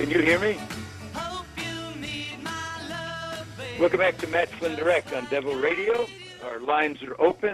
Can you hear me? Welcome back to Matt Flynn Direct on Devil Radio. Our lines are open,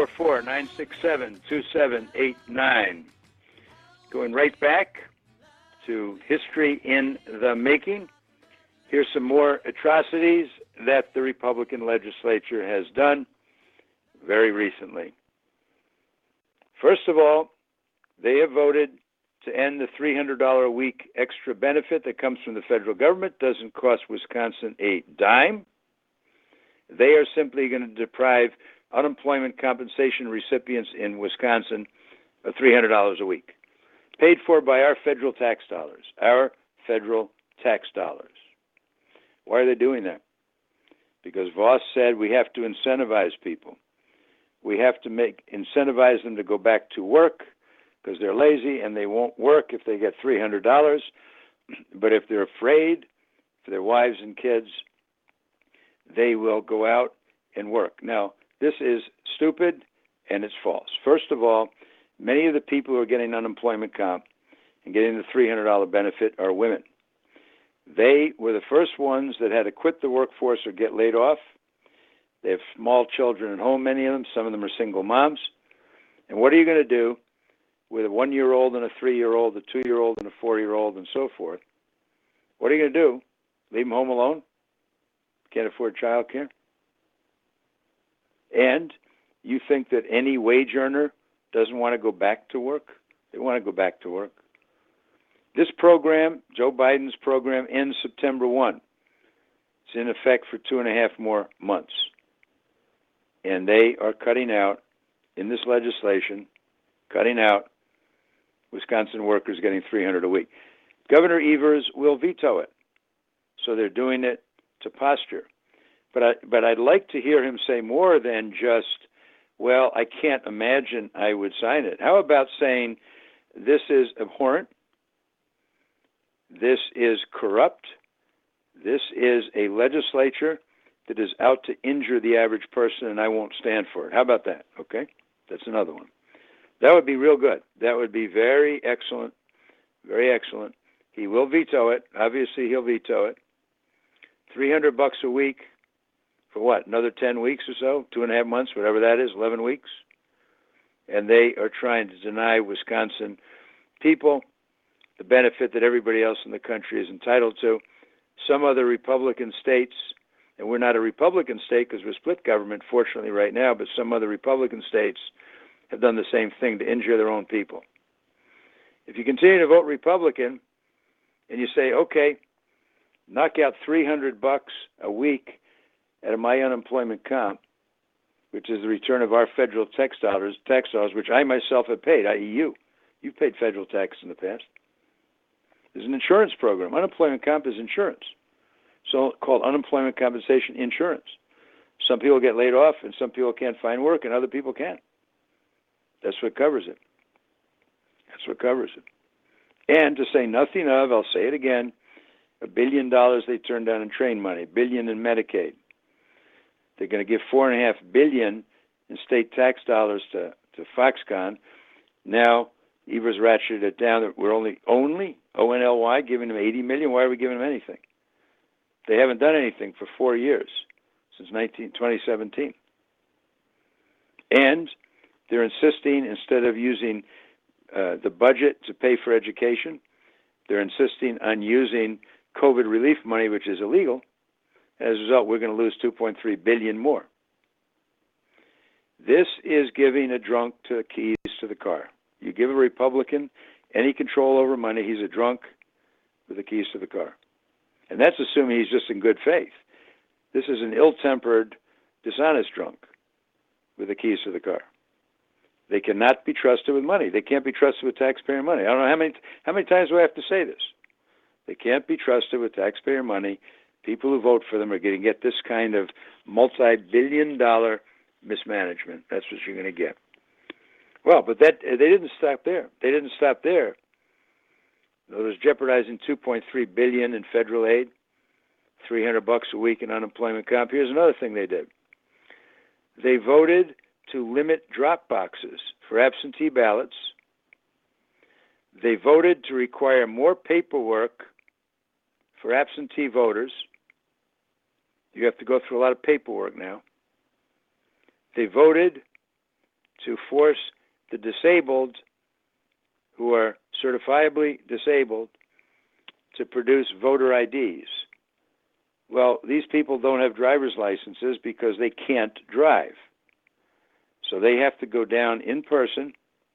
844-967-2789. Going right back to history in the making. Here's some more atrocities that the Republican legislature has done very recently. First of all, they have voted to end the $300 a week extra benefit that comes from the federal government. Doesn't cost Wisconsin a dime. They are simply going to deprive unemployment compensation recipients in Wisconsin of $300 a week, paid for by our federal tax dollars. Our federal tax dollars. Why are they doing that? Because Voss said we have to incentivize people. We have to incentivize them to go back to work because they're lazy and they won't work if they get $300. But if they're afraid for their wives and kids, they will go out and work. Now, this is stupid and it's false. First of all, many of the people who are getting unemployment comp and getting the $300 benefit are women. They were the first ones that had to quit the workforce or get laid off. They have small children at home, many of them. Some of them are single moms. And what are you going to do with a 1-year-old and a 3-year-old, a 2-year-old and a 4-year-old, and so forth? What are you going to do? Leave them home alone? Can't afford child care? And you think that any wage earner doesn't want to go back to work? They want to go back to work. This program, Joe Biden's program, ends September 1. It's in effect for 2.5 more months. And they are cutting out, in this legislation, cutting out Wisconsin workers getting $300 a week. Governor Evers will veto it. So they're doing it to posture. But I'd like to hear him say more than just, well, I can't imagine I would sign it. How about saying this is abhorrent, this is corrupt, this is a legislature that is out to injure the average person, and I won't stand for it. How about that? Okay? That's another one. That would be real good. That would be very excellent, very excellent. He will veto it. Obviously, he'll veto it. $300 a week for what? Another 10 weeks or so? 2.5 months, whatever that is, 11 weeks. And they are trying to deny Wisconsin people the benefit that everybody else in the country is entitled to. Some other Republican states, and we're not a Republican state because we're split government, fortunately, right now, but some other Republican states have done the same thing to injure their own people. If you continue to vote Republican and you say, okay, knock out $300 a week out of my unemployment comp, which is the return of our federal tax dollars, which I myself have paid, i.e. you. You've paid federal tax in the past. There's an insurance program. Unemployment comp is insurance. So called unemployment compensation insurance. Some people get laid off and some people can't find work and other people can. That's what covers it. That's what covers it. And to say nothing of, I'll say it again, $1 billion they turned down in train money, $1 billion in Medicaid. They're going to give $4.5 billion in state tax dollars to Foxconn. Now, Evers ratcheted it down. We're only O-N-L-Y, giving them $80 million. Why are we giving them anything? They haven't done anything for 4 years, since 2017. And they're insisting, instead of using the budget to pay for education, they're insisting on using COVID relief money, which is illegal. As a result, we're going to lose $2.3 billion more. This is giving a drunk the keys to the car. You give a Republican any control over money, he's a drunk with the keys to the car. And that's assuming he's just in good faith. This is an ill-tempered, dishonest drunk with the keys to the car. They cannot be trusted with money. They can't be trusted with taxpayer money. I don't know how many times do I have to say this. They can't be trusted with taxpayer money. People who vote for them are going to get this kind of multi-billion-dollar mismanagement. That's what you're going to get. Well, but they didn't stop there. They didn't stop there. It was jeopardizing $2.3 billion in federal aid, $300 a week in unemployment comp. Here's another thing they did. They voted to limit drop boxes for absentee ballots. They voted to require more paperwork for absentee voters. You have to go through a lot of paperwork now. They voted to force the disabled, who are certifiably disabled, to produce voter IDs. Well, these people don't have driver's licenses because they can't drive. So they have to go down in person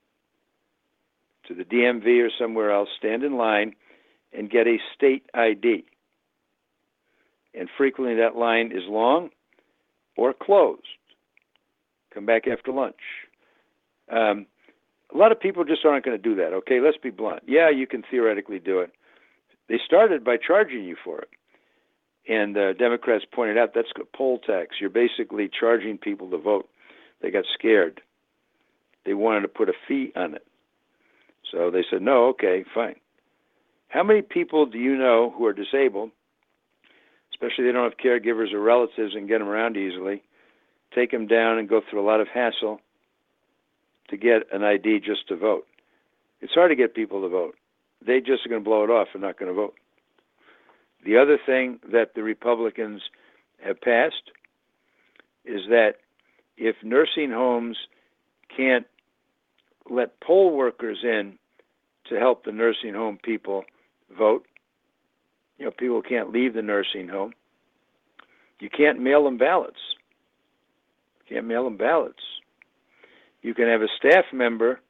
to the DMV or somewhere else, stand in line, and get a state ID. And frequently that line is long or closed. Come back after lunch. A lot of people just aren't going to do that, okay? Let's be blunt. Yeah, you can theoretically do it. They started by charging you for it. And Democrats pointed out that's a poll tax. You're basically charging people to vote. They got scared. They wanted to put a fee on it. So they said, no, okay, fine. How many people do you know who are disabled, especially if they don't have caregivers or relatives and get them around easily, take them down and go through a lot of hassle to get an ID just to vote? It's hard to get people to vote. They just are going to blow it off and not going to vote. The other thing that the Republicans have passed is that if nursing homes can't let poll workers in to help the nursing home people vote, people can't leave the nursing home, you can't mail them ballots. You can't mail them ballots. You can have a staff member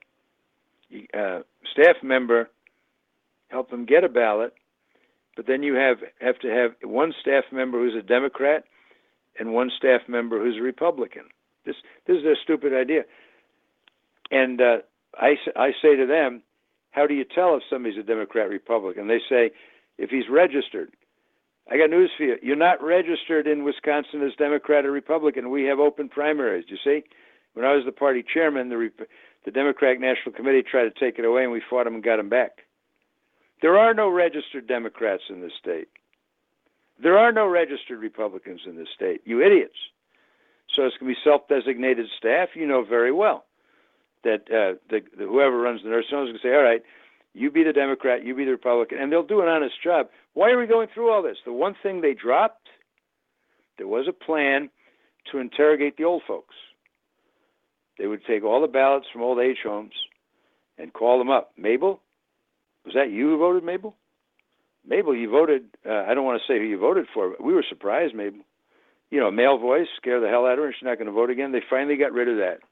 help them get a ballot, but then you have to have one staff member who's a Democrat and one staff member who's a Republican. This is a stupid idea. And I say to them, how do you tell if somebody's a Democrat, Republican? They say, if he's registered. I got news for you. You're not registered in Wisconsin as Democrat or Republican. We have open primaries, you see? When I was the party chairman, the Democratic National Committee tried to take it away, and we fought them and got them back. There are no registered Democrats in this state. There are no registered Republicans in this state. You idiots. So it's going to be self-designated staff. You know very well that whoever runs the nursing home is going to say, all right, you be the Democrat, you be the Republican, and they'll do an honest job. Why are we going through all this? The one thing they dropped, there was a plan to interrogate the old folks. They would take all the ballots from old age homes and call them up. Mabel, was that you who voted, Mabel? Mabel, you voted, I don't want to say who you voted for, but we were surprised, Mabel. Male voice, scare the hell out of her, and she's not going to vote again. They finally got rid of that.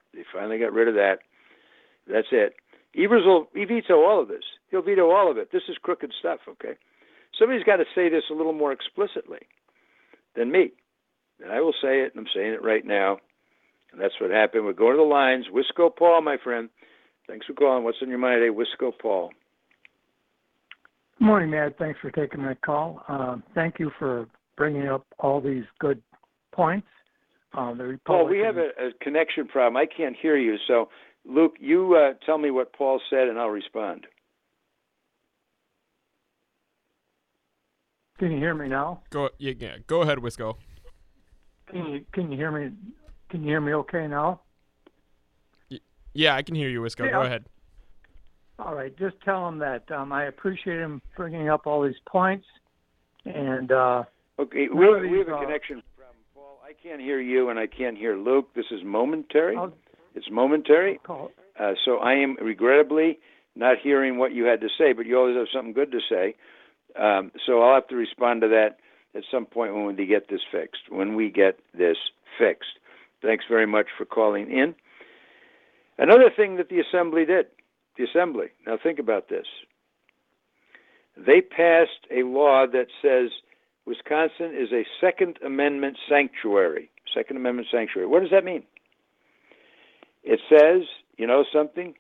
That's it. Evers will veto all of this. He'll veto all of it. This is crooked stuff, okay? Somebody's got to say this a little more explicitly than me. And I will say it, and I'm saying it right now. And that's what happened. We're going to the lines. Wisco Paul, my friend. Thanks for calling. What's on your mind today? Wisco Paul. Good morning, Matt. Thanks for taking my call. Thank you for bringing up all these good points. Paul, we have a connection problem. I can't hear you. So, Luke, you tell me what Paul said, and I'll respond. Can you hear me now? Go ahead, Wisco. Can you hear me? Can you hear me okay now? Yeah, I can hear you, Wisco. Yeah. Go ahead. All right. Just tell him that I appreciate him bringing up all these points. And okay, we have a connection problem, Paul. I can't hear you, and I can't hear Luke. This is momentary. It's momentary. So I am regrettably not hearing what you had to say, but you always have something good to say. So I'll have to respond to that at some point when we get this fixed. Thanks very much for calling in. Another thing that the Assembly did, now think about this. They passed a law that says Wisconsin is a Second Amendment sanctuary. Second Amendment sanctuary. What does that mean? It says, you know something?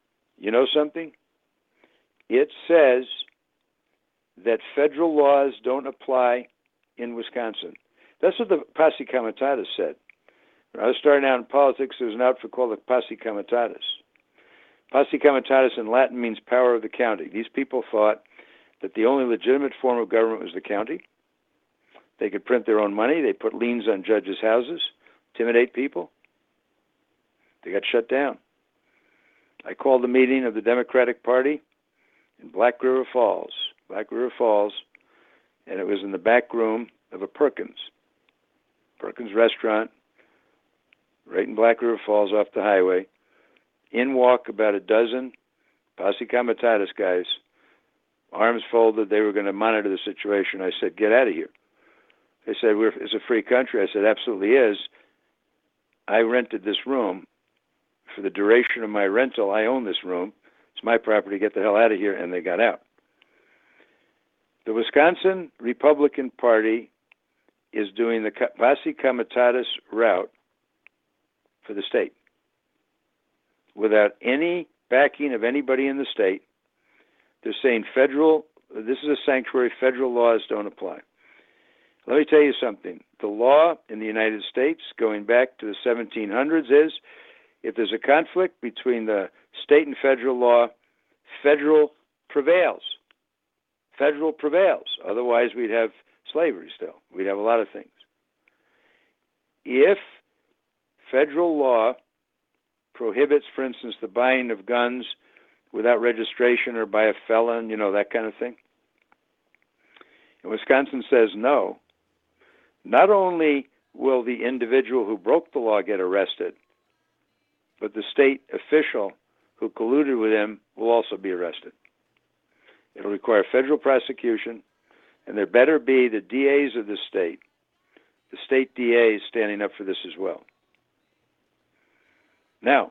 It says that federal laws don't apply in Wisconsin. That's what the Posse Comitatus said. When I was starting out in politics, there was an outfit called the Posse Comitatus. Posse Comitatus in Latin means power of the county. These people thought that the only legitimate form of government was the county. They could print their own money. They put liens on judges' houses, intimidate people. They got shut down. I called the meeting of the Democratic Party in Black River Falls. Black River Falls and it was in the back room of a Perkins restaurant, right in Black River Falls off the highway. In walk about a dozen Posse Comitatus guys, arms folded. They were going to monitor the situation. I said, get out of here. They said, it's a free country. I said, absolutely is. I rented this room. For the duration of my rental, I own this room. It's my property. Get the hell out of here. And they got out. The Wisconsin Republican Party is doing the Posse Comitatus route for the state without any backing of anybody in the state. They're saying this is a sanctuary, federal laws don't apply. Let me tell you something. The law in the United States, going back to the 1700s, is if there's a conflict between the state and federal law, federal prevails. Federal prevails. Otherwise, we'd have slavery still. We'd have a lot of things. If federal law prohibits, for instance, the buying of guns without registration or by a felon, that kind of thing, and Wisconsin says no, not only will the individual who broke the law get arrested, but the state official who colluded with him will also be arrested. It'll require federal prosecution, and there better be the DAs of the state DAs standing up for this as well. Now,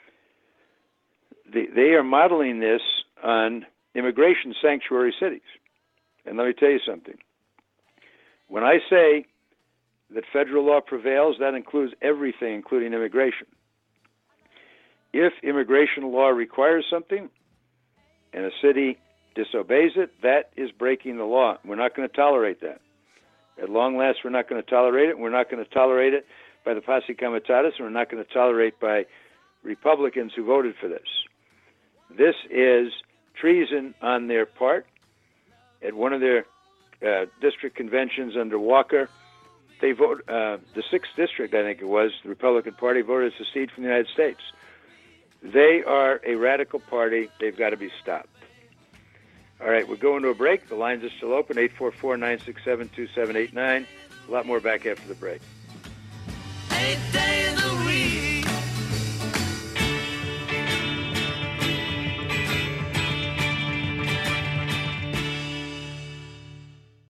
they are modeling this on immigration sanctuary cities. And let me tell you something. When I say that federal law prevails, that includes everything, including immigration. If immigration law requires something and a city disobeys it, that is breaking the law. We're not going to tolerate that. At long last, we're not going to tolerate it. We're not going to tolerate it by the Posse Comitatus, and we're not going to tolerate by Republicans who voted for this. This is treason on their part. At one of their district conventions under Walker, they vote the 6th district, I think it was, the Republican Party voted to secede from the United States. They are a radical party. They've got to be stopped. All right, we're going to a break. The lines are still open, 844-967-2789. A lot more back after the break. 8 days a week.